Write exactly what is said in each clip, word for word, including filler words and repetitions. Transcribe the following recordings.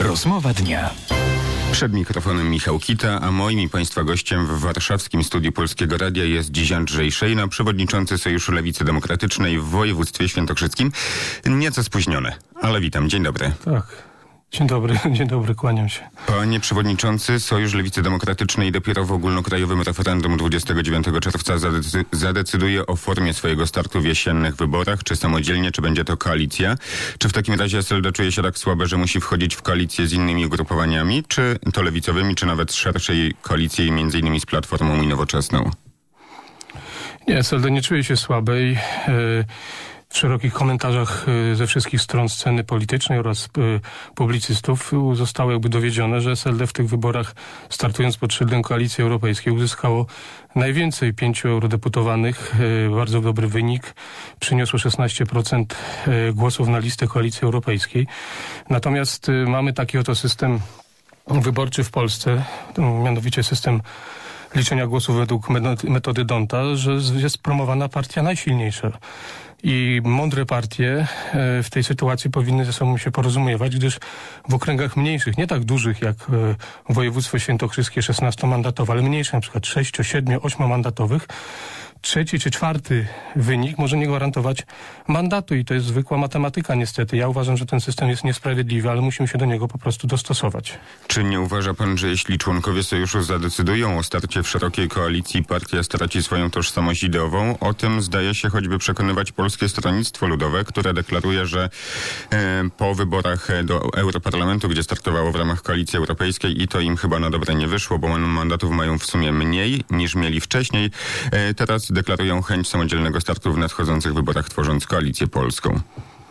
Rozmowa dnia. Przed mikrofonem Michał Kita, a moim i Państwa gościem w warszawskim studiu Polskiego Radia jest dziś Andrzej Szejna, przewodniczący Sojuszu Lewicy Demokratycznej w województwie świętokrzyskim. Nieco spóźniony, ale witam. Dzień dobry. Tak. Dzień dobry, dzień dobry, kłaniam się. Panie przewodniczący, Sojusz Lewicy Demokratycznej dopiero w ogólnokrajowym referendum dwudziestego dziewiątego czerwca zadecy- zadecyduje o formie swojego startu w jesiennych wyborach, czy samodzielnie, czy będzie to koalicja. Czy w takim razie S L D czuje się tak słabe, że musi wchodzić w koalicję z innymi ugrupowaniami, czy to lewicowymi, czy nawet szerszej koalicji, między innymi z Platformą i Nowoczesną? Nie, S L D nie czuje się słabej. Yy... W szerokich komentarzach ze wszystkich stron sceny politycznej oraz publicystów zostało jakby dowiedzione, że S L D w tych wyborach, startując pod szyldem Koalicji Europejskiej, uzyskało najwięcej pięciu eurodeputowanych. Bardzo dobry wynik. Przyniosło szesnaście procent głosów na listę Koalicji Europejskiej. Natomiast mamy taki oto system wyborczy w Polsce, mianowicie system liczenia głosów według metody D'Hondta, że jest promowana partia najsilniejsza. I mądre partie w tej sytuacji powinny ze sobą się porozumiewać, gdyż w okręgach mniejszych, nie tak dużych jak województwo świętokrzyskie szesnastomandatowe, ale mniejsze, na przykład sześcio, siedmiu, ośmiomandatowych, trzeci czy czwarty wynik może nie gwarantować mandatu i to jest zwykła matematyka niestety. Ja uważam, że ten system jest niesprawiedliwy, ale musimy się do niego po prostu dostosować. Czy nie uważa pan, że jeśli członkowie sojuszu zadecydują o starcie w szerokiej koalicji, partia straci swoją tożsamość ideową? O tym zdaje się choćby przekonywać Polskie Stronnictwo Ludowe, które deklaruje, że e, po wyborach do Europarlamentu, gdzie startowało w ramach Koalicji Europejskiej i to im chyba na dobre nie wyszło, bo mandatów mają w sumie mniej niż mieli wcześniej. E, teraz deklarują chęć samodzielnego startu w nadchodzących wyborach, tworząc Koalicję Polską.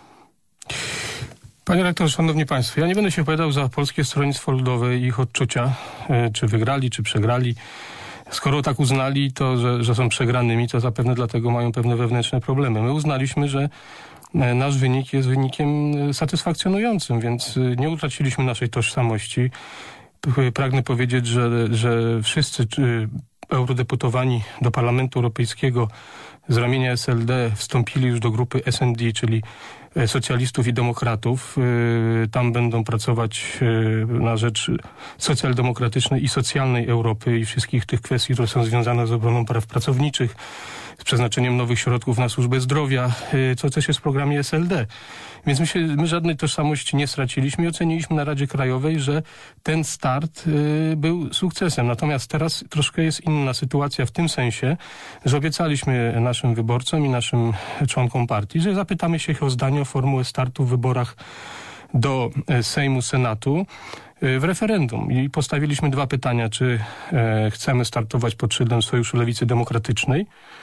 Panie rektorze, szanowni państwo, ja nie będę się opowiadał za Polskie Stronnictwo Ludowe i ich odczucia, czy wygrali, czy przegrali. Skoro tak uznali, to, że, że są przegranymi, to zapewne dlatego mają pewne wewnętrzne problemy. My uznaliśmy, że nasz wynik jest wynikiem satysfakcjonującym, więc nie utraciliśmy naszej tożsamości. Pragnę powiedzieć, że, że wszyscy eurodeputowani do Parlamentu Europejskiego z ramienia S L D wstąpili już do grupy S and D, czyli socjalistów i demokratów. Tam będą pracować na rzecz socjaldemokratycznej i socjalnej Europy i wszystkich tych kwestii, które są związane z obroną praw pracowniczych, z przeznaczeniem nowych środków na służbę zdrowia, co też jest w programie S L D. Więc my, się, my żadnej tożsamości nie straciliśmy i oceniliśmy na Radzie Krajowej, że ten start y, był sukcesem. Natomiast teraz troszkę jest inna sytuacja w tym sensie, że obiecaliśmy naszym wyborcom i naszym członkom partii, że zapytamy się ich o zdanie o formułę startu w wyborach do Sejmu, Senatu w referendum. I postawiliśmy dwa pytania, czy e, chcemy startować pod szyldem Sojuszu Lewicy Demokratycznej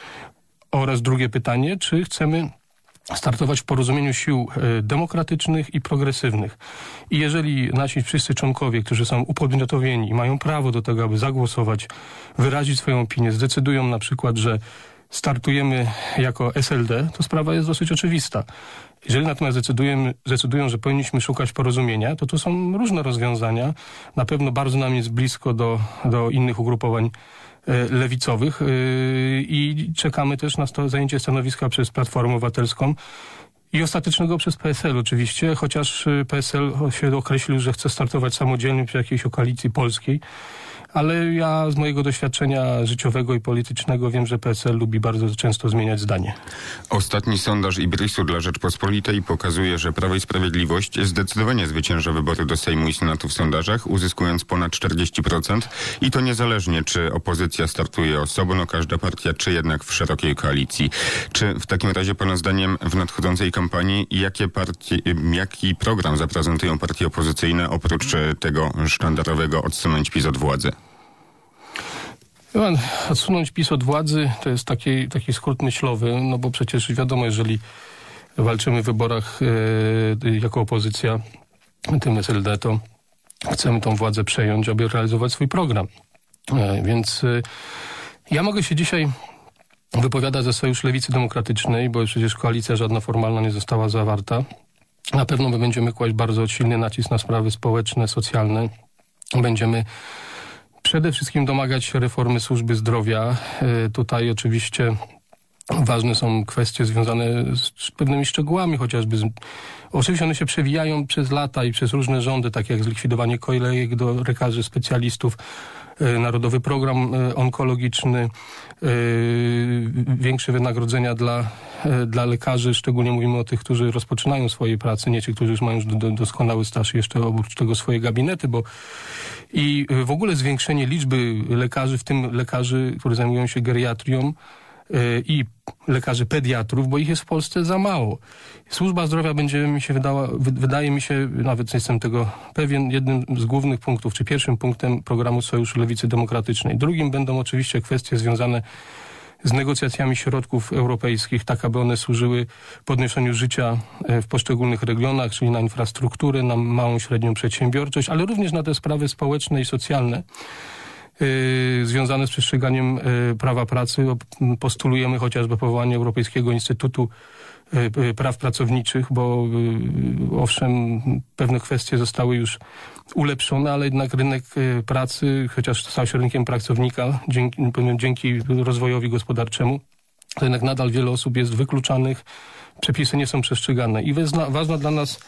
oraz drugie pytanie, czy chcemy startować w porozumieniu sił e, demokratycznych i progresywnych. I jeżeli nasi wszyscy członkowie, którzy są upodmiotowieni i mają prawo do tego, aby zagłosować, wyrazić swoją opinię, zdecydują na przykład, że startujemy jako S L D, to sprawa jest dosyć oczywista. Jeżeli natomiast decydujemy, decydują, że powinniśmy szukać porozumienia, to tu są różne rozwiązania. Na pewno bardzo nam jest blisko do, do innych ugrupowań e, lewicowych e, i czekamy też na sto, zajęcie stanowiska przez Platformę Obywatelską i ostatecznego przez P S L oczywiście, chociaż P S L się określił, że chce startować samodzielnie przy jakiejś koalicji polskiej. Ale ja z mojego doświadczenia życiowego i politycznego wiem, że P S L lubi bardzo często zmieniać zdanie. Ostatni sondaż Ibrisu dla Rzeczpospolitej pokazuje, że Prawo i Sprawiedliwość zdecydowanie zwycięża wybory do Sejmu i Senatu w sondażach, uzyskując ponad czterdzieści procent. I to niezależnie, czy opozycja startuje osobno, każda partia, czy jednak w szerokiej koalicji. Czy w takim razie pana zdaniem w nadchodzącej kampanii jakie partie, jaki program zaprezentują partie opozycyjne oprócz tego sztandarowego odsunąć PiS od władzy? Odsunąć PiS od władzy to jest taki, taki skrót myślowy, no bo przecież wiadomo, jeżeli walczymy w wyborach e, jako opozycja, tym S L D, to chcemy tą władzę przejąć, aby realizować swój program. E, więc e, ja mogę się dzisiaj wypowiadać za Sojusz Lewicy Demokratycznej, bo przecież koalicja żadna formalna nie została zawarta. Na pewno my będziemy kłaść bardzo silny nacisk na sprawy społeczne, socjalne. Będziemy przede wszystkim domagać się reformy służby zdrowia. Tutaj oczywiście Ważne są kwestie związane z pewnymi szczegółami, chociażby z... Oczywiście one się przewijają przez lata i przez różne rządy, tak jak zlikwidowanie kolejek do lekarzy specjalistów, Narodowy Program Onkologiczny, większe wynagrodzenia dla, dla lekarzy, szczególnie mówimy o tych, którzy rozpoczynają swoje prace, nie ci, którzy już mają już do, doskonały staż i jeszcze oprócz tego swoje gabinety, bo i w ogóle zwiększenie liczby lekarzy, w tym lekarzy, którzy zajmują się geriatrią, i lekarzy pediatrów, bo ich jest w Polsce za mało. Służba zdrowia będzie mi się wydała, wydaje mi się, nawet jestem tego pewien, jednym z głównych punktów, czy pierwszym punktem programu Sojuszu Lewicy Demokratycznej. Drugim będą oczywiście kwestie związane z negocjacjami środków europejskich, tak aby one służyły podniesieniu życia w poszczególnych regionach, czyli na infrastrukturę, na małą, średnią przedsiębiorczość, ale również na te sprawy społeczne i socjalne, Yy, związane z przestrzeganiem yy, prawa pracy. Postulujemy chociażby powołanie Europejskiego Instytutu yy, Praw Pracowniczych, bo yy, owszem, pewne kwestie zostały już ulepszone, ale jednak rynek yy, pracy, chociaż stał się rynkiem pracownika dzięki, dzięki rozwojowi gospodarczemu, to jednak nadal wiele osób jest wykluczanych, przepisy nie są przestrzegane. I ważna, ważna dla nas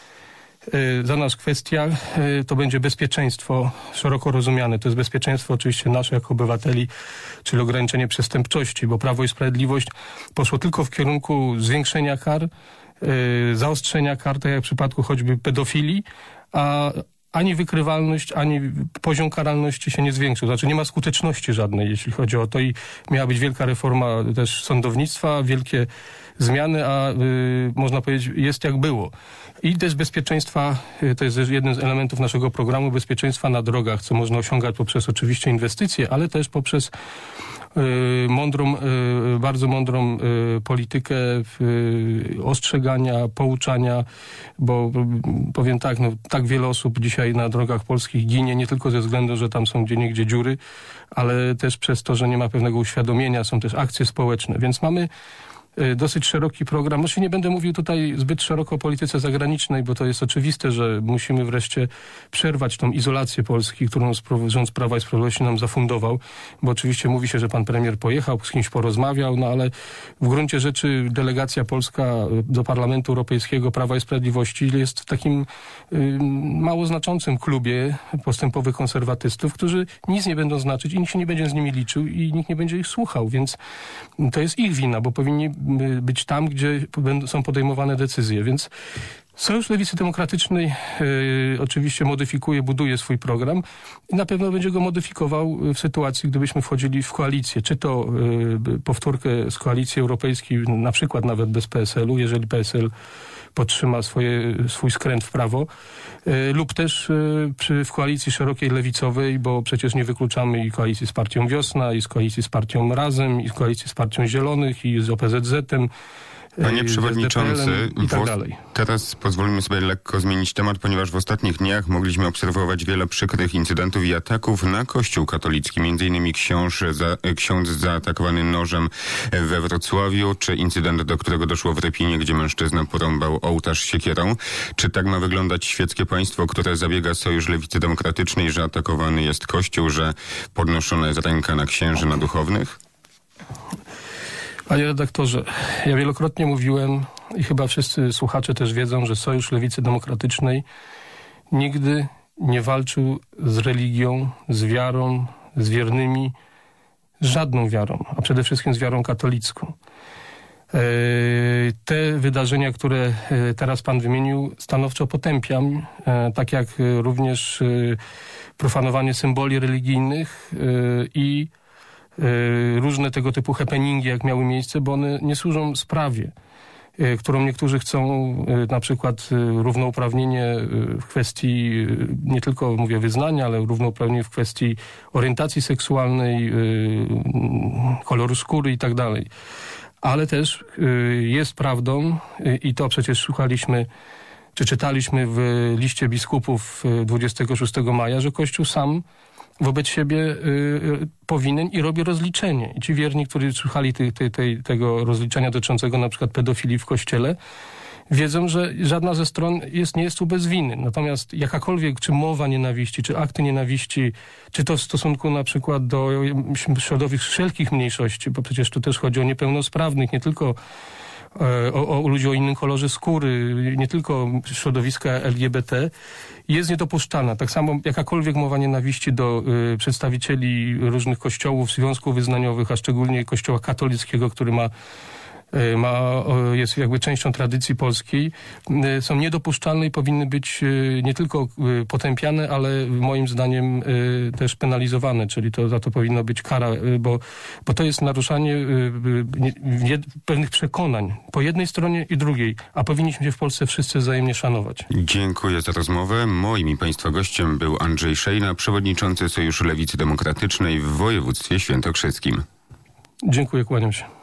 Za nas kwestia to będzie bezpieczeństwo szeroko rozumiane. To jest bezpieczeństwo oczywiście nasze jako obywateli, czyli ograniczenie przestępczości, bo Prawo i Sprawiedliwość poszło tylko w kierunku zwiększenia kar, zaostrzenia kar, tak jak w przypadku choćby pedofilii, a ani wykrywalność, ani poziom karalności się nie zwiększył. Znaczy nie ma skuteczności żadnej, jeśli chodzi o to i miała być wielka reforma też sądownictwa, wielkie zmiany, a y, można powiedzieć jest jak było. I też bezpieczeństwa, y, to jest jeden z elementów naszego programu, bezpieczeństwa na drogach, co można osiągać poprzez oczywiście inwestycje, ale też poprzez y, mądrą, y, bardzo mądrą y, politykę y, ostrzegania, pouczania, bo y, powiem tak, no, tak wiele osób dzisiaj na drogach polskich ginie, nie tylko ze względu, że tam są gdzieniegdzie dziury, ale też przez to, że nie ma pewnego uświadomienia, są też akcje społeczne, więc mamy dosyć szeroki program. No się nie będę mówił tutaj zbyt szeroko o polityce zagranicznej, bo to jest oczywiste, że musimy wreszcie przerwać tą izolację Polski, którą rząd Prawa i Sprawiedliwości nam zafundował, bo oczywiście mówi się, że pan premier pojechał, z kimś porozmawiał, no ale w gruncie rzeczy delegacja polska do Parlamentu Europejskiego Prawa i Sprawiedliwości jest w takim y, mało znaczącym klubie postępowych konserwatystów, którzy nic nie będą znaczyć i nikt się nie będzie z nimi liczył i nikt nie będzie ich słuchał, więc to jest ich wina, bo powinni być tam, gdzie są podejmowane decyzje. Więc Sojusz Lewicy Demokratycznej y, oczywiście modyfikuje, buduje swój program i na pewno będzie go modyfikował w sytuacji, gdybyśmy wchodzili w koalicję. Czy to y, powtórkę z koalicji europejskiej, na przykład nawet bez P S L u, jeżeli P S L podtrzyma swoje, swój skręt w prawo, y, lub też y, przy, w koalicji szerokiej lewicowej, bo przecież nie wykluczamy i koalicji z partią Wiosna, i z koalicji z partią Razem, i z koalicji z partią Zielonych, i z O P Z Z-em. Panie przewodniczący, i tak dalej. Teraz pozwólmy sobie lekko zmienić temat, ponieważ w ostatnich dniach mogliśmy obserwować wiele przykrych incydentów i ataków na Kościół katolicki. Między innymi książ za, ksiądz zaatakowany nożem we Wrocławiu, czy incydent, do którego doszło w Rypinie, gdzie mężczyzna porąbał ołtarz siekierą. Czy tak ma wyglądać świeckie państwo, które zabiega Sojusz Lewicy Demokratycznej, że atakowany jest Kościół, że podnoszona jest ręka na księży, na duchownych? Panie redaktorze, ja wielokrotnie mówiłem i chyba wszyscy słuchacze też wiedzą, że Sojusz Lewicy Demokratycznej nigdy nie walczył z religią, z wiarą, z wiernymi, z żadną wiarą, a przede wszystkim z wiarą katolicką. Te wydarzenia, które teraz pan wymienił, stanowczo potępiam, tak jak również profanowanie symboli religijnych i różne tego typu happeningi, jak miały miejsce, bo one nie służą sprawie, którą niektórzy chcą, na przykład równouprawnienie w kwestii nie tylko, mówię, wyznania, ale równouprawnienie w kwestii orientacji seksualnej, koloru skóry i tak dalej. Ale też jest prawdą, i to przecież słuchaliśmy, czy czytaliśmy w liście biskupów dwudziestego szóstego maja, że Kościół sam wobec siebie y, powinien i robi rozliczenie. I ci wierni, którzy słuchali tej, tej, tej, tego rozliczenia dotyczącego na przykład pedofilii w Kościele, wiedzą, że żadna ze stron jest, nie jest tu bez winy. Natomiast jakakolwiek, czy mowa nienawiści, czy akty nienawiści, czy to w stosunku na przykład do środowisk wszelkich mniejszości, bo przecież tu też chodzi o niepełnosprawnych, nie tylko o, o ludzi o innym kolorze skóry, nie tylko środowiska L G B T, jest niedopuszczalna. Tak samo jakakolwiek mowa nienawiści do y, przedstawicieli różnych kościołów, związków wyznaniowych, a szczególnie kościoła katolickiego, który ma ma, jest jakby częścią tradycji polskiej, są niedopuszczalne i powinny być nie tylko potępiane, ale moim zdaniem też penalizowane, czyli to, za to powinna być kara, bo, bo to jest naruszanie pewnych przekonań po jednej stronie i drugiej, a powinniśmy się w Polsce wszyscy wzajemnie szanować. Dziękuję za rozmowę. Moim i Państwa gościem był Andrzej Szejna, przewodniczący Sojuszu Lewicy Demokratycznej w województwie świętokrzyskim. Dziękuję, kłaniam się.